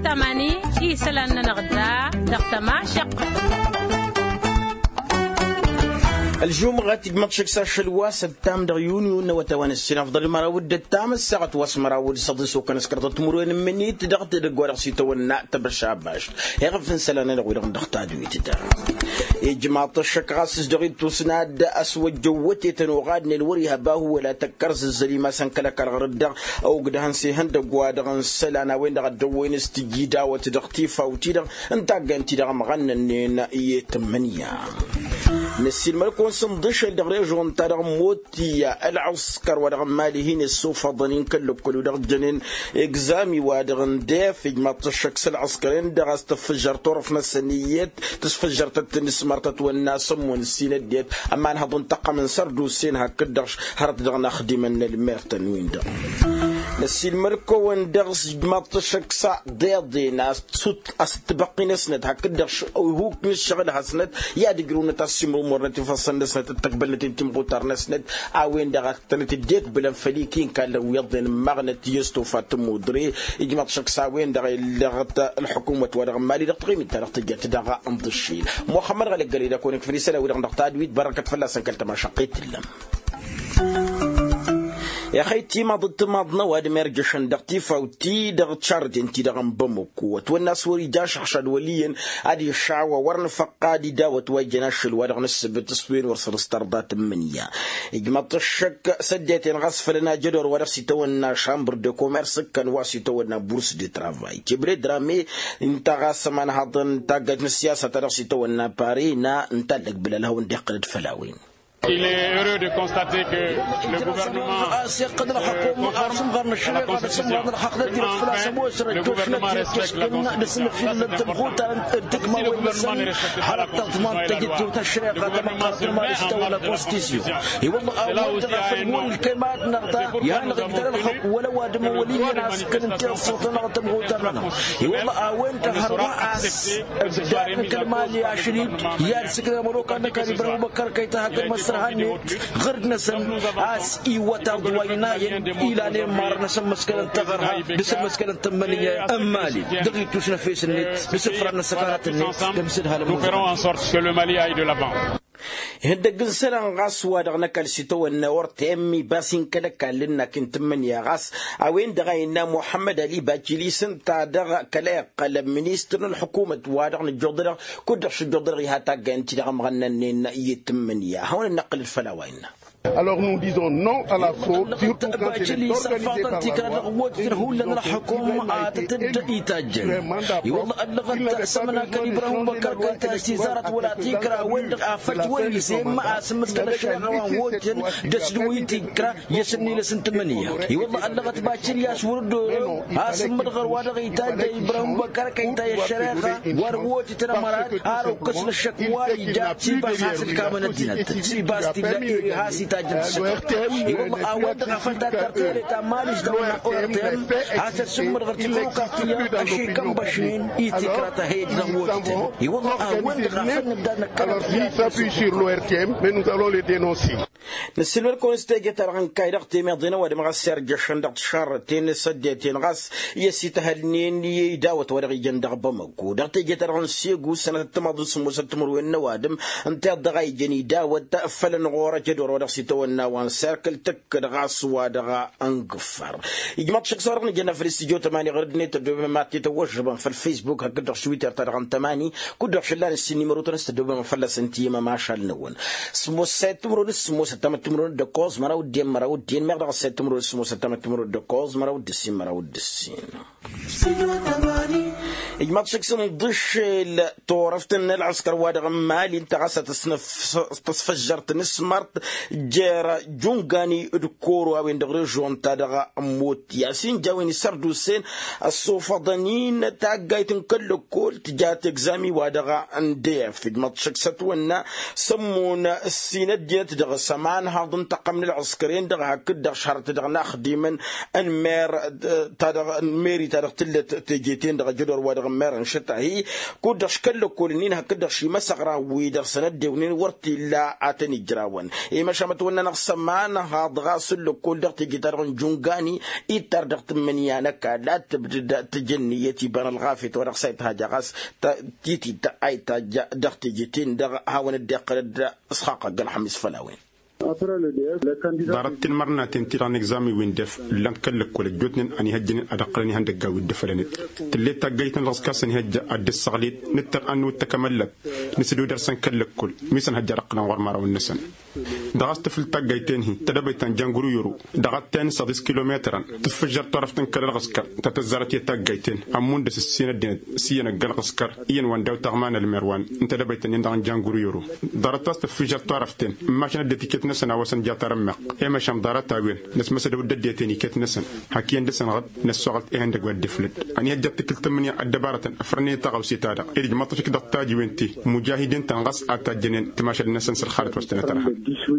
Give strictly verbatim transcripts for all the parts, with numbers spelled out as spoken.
تماني إيسلان نغدا دقتما شق الجمعة تجمع شلوا سبتام در يونيو نوتوان السنة أفضل مراود التام الساعة واس مراود صدسو كان سكرت تمرين مني تدقت دقوار سيتونا تبشاباش يغفن سلانا نقول ندقت دويت دا إجماع الشك غاسس دغيد توسناد أسود جوتي تنوغاد الوري هباه ولا تكرز الزليمة سنكلا كالغرد أو قدهن سيهن دقوا دغن سلانا وين دغ دوين استجيدا وتدقتي فاوتي دغ انتا قانتي دغ مغننين إيتمنيا نسي الملكون سندش الدغري جون ترى موتي العسكر ودغ مالهين السوفة ضنين كله كله دغ جنين إجزامي ودغن داف إجماع الشك العسكرين دغ استفجر طرف نسنيات تسفجر تتنس مرتت والناس ونسينا ديت أما أنها ضنطقة من سردو سينها كدرش هرت دغ ناخدي من الميرتن وين دغ نسي الملكون دغ إجماع الشك سا ضيضي ناس تصوت أستبقي نسند هكدرش أو هو نشغل حسند يا دقرون تاسمرو مرتي فصل نسند التقبل نتي تمقوتر نسند أوين دغ تنتي ديك بلا فليكين كان لو يضن مغنت يستو فاتمو دري إجماع الشك سا وين دغ الحكومة ودغ مالي دغ تغيمي تاريخ تجات دغ أمضشين محمد غالي قال إذا كونك في رسالة ودغ نقطة دويت بركة فلاسن كلت ما شقيت اللم يا أخي تي ما ضد ما ضنا وهذا مرجشن دقتي فوتي دغ تشارد انتي دغ بمكوة والناس وري داش حشد وليا هذه الشعوة ورن فقادي داوت وجناش الورق نسب التصوير ورسل استردات منية إجماع الشك سديت غصف لنا جدور ورسي تونا شامبر دو كوميرس كان واسي تونا بورس دي ترافاي تبري درامي انت غاس من هضن تاقت السياسة ترسي تونا بارينا انتلق بلا لهون دقلت فلاوين. Il est heureux de constater que le gouvernement conforme à la Constitution. Enfin, le gouvernement respecte la Constitution. Si le gouvernement ne respecte pas la Constitution et la loi, le gouvernement se met en mode de la Constitution. C'est là aussi à un nom. C'est pourquoi nous avons tenu que le droit de manifestation constitutionnelle de la Constitution ne sera accepté que ce soit remis en cause par le gouvernement. غرد نسن عاس إي وتردوينا إلى نمار نسن مسكنا تغرها بسم مسكنا تمنية أمالي دقيق توشنا فيس النت بسفرنا سكارات النت كمسدها Nous ferons en sorte que le Mali aille de l'avant. هندق السلام غاس ودغنا كالسيتو النور تيمي باسين كذا كلنا كنت من يا غاس أوين دغينا محمد علي باجلي سنتا دغ كلا قلب منيستر الحكومة ودغنا جودر كدش جودر هاتا جنتي دغ مغننين يتمنيا هون النقل الفلاوين. Alors nous disons non à la fraude, surtout quand elle est organisée par la loi. والله اللغة سمنا كليبرهم بكر كانت استزارة ولا تكرا وين فتوى يسمى مع سمت كلا شيء ووتن دسلوي تكرا يسني لسنت منية والله اللغة باشر ياس وردو اسم الغر وادغ يتاج إبراهيم بكر كانت الشريخة وروت ترى مرات عارو كسر الشكوى يجاب سيباس حاسد كامل الدينات سيباس تلا هاسي تاج والله أود غفلت كرتير تمالش دونا أورتين عشان سمر غرتيكو كرتيا أشي كم بشين يتكرته هيد زوجته والله أود غفلت نبدأ Alors il s'appuie sur l'O R T M, mais nous allons les dénoncer. نسلم لكم استيجت رغن كايرق تيمي ضينا ودم غسر جشن دق شارتين سديتين غس يسيتهلنين يداوت ورغي جندق بمكو دق تيجت رغن سيقو سنة تمضي سمو ستمرو النوادم انت دغاي جني داوت تأفل نغورة جدور ودق سيتونا وان سيركل تك غاس ودغا انقفر يجمع شخص رغن جنا في الاستديو تماني غردني تدوب ما تتوجبا في الفيسبوك هكذا شويتر ترغن تماني كدر شلان السني مروتون استدوب ما فلا سنتيما ما شال نون سمو سيتمرو سمو ستمت تمرون دكوز مراو دين مراو دين مقدر ست تمرون سمو ستمت تمرون دكوز مراو دسين مراو دسين إجماع شخص ضش التورفت إن العسكر وادغ مالي انت غاسة تصفجرت نسمرت جرا جونغاني دكورو أو إندغري جون تادغ موت ياسين جاوين سردو سين الصوفة ضنين تاقايتن كل كل تجات إجزامي وادغ انديف إجماع شخص تونا سمونا السينة ديت دغ سمان هاضن تقم العسكرين دغ هكذا دغ شهرت دغ ناخدي من المير تادغ الميري تادغ تلت تجيتين دغ جدور وادغ غمار نشطة هي كودش كل كولنين هكدش مسغرا ويدر سند دونين ورتي لا عتني جراون إيه ما شمتونا نقسمان هاد غاسل كل دقت جدار جونغاني إتر دقت منيانا كلا تبدأ تجنيتي بان الغافت ورقصيت هاجا غاس تيتي تأي تاجا دقت جتين دغ هاون الدقر إسحاق قال حميس فلاوين دارت المرنا تنتير عن إكزامي ويندف لان كلك كل جوتن أني هجن أدقلني هندق جاود دفلنت تلي تجيتن راسكاسن هجا أد الصغليت نتر أنو تكملت نسدو درسن كلك كل ميسن هجا رقنا ورمارا والنسن دغست في التجيتن هي تدبيتن جانغورو يورو دغتن سادس كيلومترا تفجر طرفتن كل غسكر تتزرت يتجيتن أمون دس السنة دين سينا جل غسكر ين وندو تغمان المروان انت دبيتن يندعن جانغورو يورو دارتاس تفجر طرفتن ما كان دتيكت نسنا وسن جاترمق إما شام دارت تاوين نس مسد ودد يتني كت نسن حكيان دسن غد نسوقت إيه عندك ود دفلت أني هجت كل تمنية الدبارة أفرني تغو سيتادا إرج ما تشك دقتاجي وينتي مجاهدين تنغص أتاجنين تماشى النسن سر خالد وستنا ترها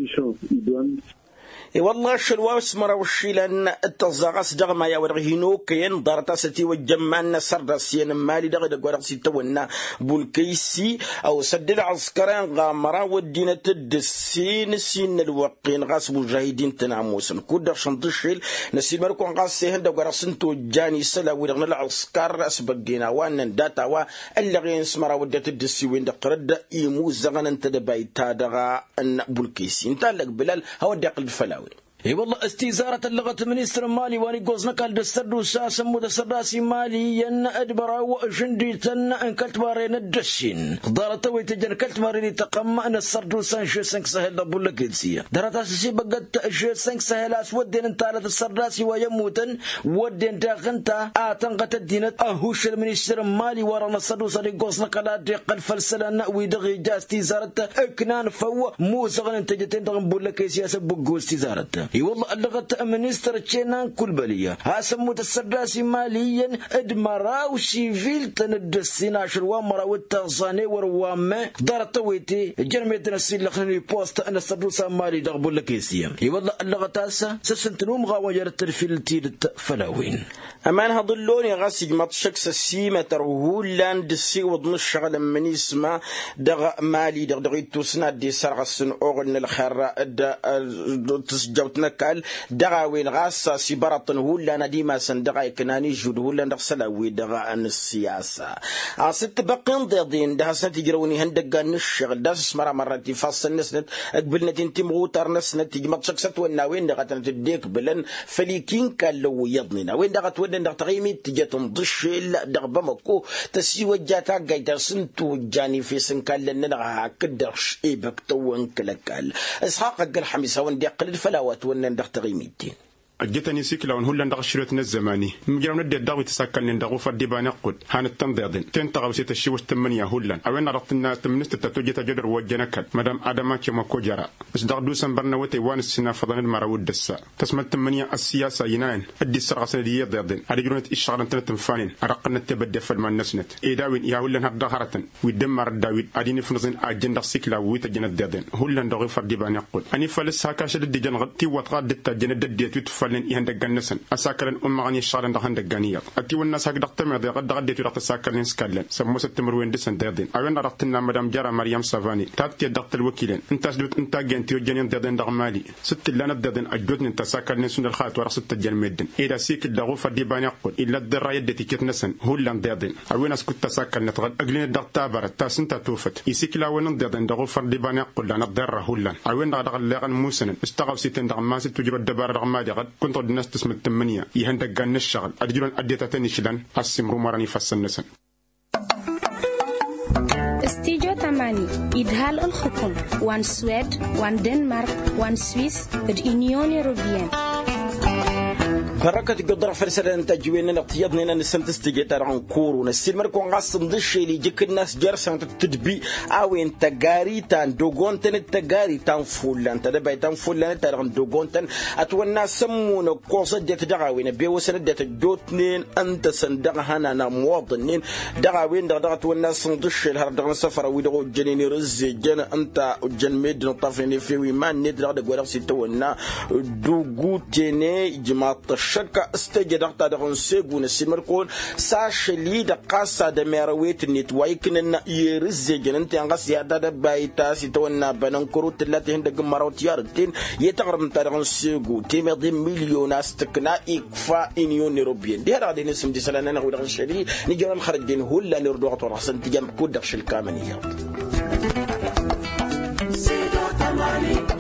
اي والله شلواس مرا وشيلان التزاغس دغما يا ورهينو كين دارتا ستي وجمان سرداسين مالي دغ دغ سيتونا بولكيسي او سد العسكرين غامرا ودينا تدسين سين الوقين غاس مجاهدين تناموسن كود شنطشيل نسيل مركو غاس هند دغ سنتو جاني سلا ودغنا العسكر اسبغينا وان داتا وا اللي سمرا ودت تدسي وين دقرد يمو زغن انت دبايتا دغا ان بولكيسي انت لك بلال هو دقل الفلا اي والله استزارة اللغة منيستر مالي واني قوزنا قال دستردو ساسا مدسرداسي مالي ين ادبرا وشندي تن انكلت مارين الدشين دارت ويتجن كلت مارين تقم ان السردو سان شو سنك سهل دبول كيلسيا دارت اسي بقت شو سنك سهل اسودين انت على السرداسي ويموتن ودين تاغنتا اتن قت الدينت اهوش المنيستر مالي ورانا السردو ساري قوزنا قال ديق الفلسله نوي دغي جا استزارة اكنان فو مو سغن انتجتين دغن بول كيسيا سبقو استزارة اي والله اللغة منيستر تشينان كل بلية ها سموت السرداسي ماليا ادمراو سيفيل تندسين عشر وامرا والتغصاني وروامة دار طويتي جرميتنا السين لخني بوست ان السردوسا مالي دغبو لكيسيا اي والله اللغة تاسا سسنتنوم غاوة الترفيل تيرت فلاوين امان هضلوني غاسي مطشكس السيمة ترهولان دسي وضن الشغل من اسمه دغ مالي دغ دغيتو سنة دي سرغسن اوغن الخير تسجوتنا قال دغاوين غاسا سيبرطن هولا نديما سندغا يكناني جود هولا نغسلاوي دغا ان السياسه ست بقين ضيضين ده سنت يجروني هندقا نشغل ده اسمرا مرتي فاصل نسنت قبلنا تنتي مغوتر نسنت تجمط شكست وناوين دغا تديك بلن فليكين قالوا يضنينا وين دغا تودن دغ تغيمي تجاتم ضشيل دغ بمكو تسي وجاتا قايدر سنتو جاني في سنكال لنا كدرش ايبك تو انكلكال اسحاق قال حميسه وندي قلل فلاوات ونن دغ تغيميتين أجتني سيكلا ونهلا ندغ شريتنا الزماني مجرم ندي الدغوي تسكن ندغو فدي بانقود هان التنضيضين تنتغو سيت الشيوش تمنيا هلا أوين رقتنا تمنست تتوجي جدر وجنكت مدام آدمات يما كوجرا بس دغ دوسن برنا وتي وان السنة فضل المراود دسا تسمى التمنيا السياسة يناين أدي السرعة سندية ضيضين أرجونت إشارة تنتمفانين أرقنا تبدأ فالمان نسنت إيداوين يا هلا هاد ظهرتن ويدمر الداوين أديني فنزين أجندة سيكلا ويتجند ضيضين هلا ندغو فدي بانقود أني فلس هكاش دي جنغ تي وتغاد دتا جند ديت لن يهندق النسن أساكلن أم غني الشارن ده هندق غنيا أتي والناس هك دقتم يضيق قد قد يترقى ساكلن سكالن سموس التمروين دسن ديدين أوين رقتنا مدام جرى مريم سافاني تاتي دقت الوكيلين أنت جبت أنت جنتي وجنين ديدين دغمالي ست لنا ديدين أجدني أنت ساكلن سن الخات ورصت الجلمدن إذا سيك الدغوفة دي بان يقول إلا الدرا يدتي كت نسن هولن ديدين أوين أسكت ساكلن تغد أجلين الدقت برا تاسنت توفت يسيك لا وين ديدين دغوفة دي بان يقول لنا الدرا هولن أوين دغل لغن موسن استغل سيتن دغماس تجيب الدبار دغمالي قد كنت الناس تسمى التمنية يهندق عن الشغل أرجلون أديتا تنشلن السمرو مراني فسن نسن استيجو تماني إدهال الحكم وان سويد وان دنمارك وان سويس بالإنيون يوروبيان فرقة قدر فرسالة نتاجوين نقطيضنا نسنت استجيتار عن كورو نسيل مركو غاصم دشي اللي جيك الناس جرسان تتدبي اوين تقاري تان دوغون تن التقاري تان فولان تدبي تان فولان تان دوغون تن اتو الناس سمونا قوصة ديت دغاوين بيوسن ديت دوتنين انت سندغهانا نمواطنين دغاوين دغدغت والناس ندشي الهرب دغن سفر ويدغو جنيني رزي جن انت جن ميد نطافيني في ويمان ندرغ دغورغ سيتونا دوغو تيني جماط شك استجد اقتدغن سيغون السمركون ساشلي دا قاسا دا ميرويت نتوايكن يرزجن انت انغس يادا بايتا سيتونا بننكرو تلاتي هندق مراوت يارتين يتغرم تدغن سيغو تيمدي مليون استكنا إكفا إنيون يوروبيين دي هذا دين اسم دي سلانا نقول دغن شلي نجرا الخرج دين هلا نردو غطور حسن تجمع كود دغش الكامنيات